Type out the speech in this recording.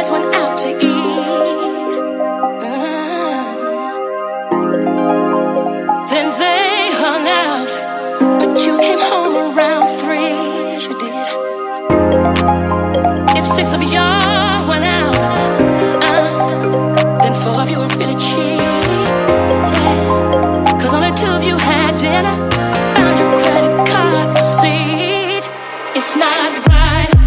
guys went out to eat. Then they hung out, but you came home around 3. Yes, you did. If 6 of y'all went out, then 4 of you were really cheap. Yeah, 'cause only 2 of you had dinner. I found your credit card receipt. It's not right.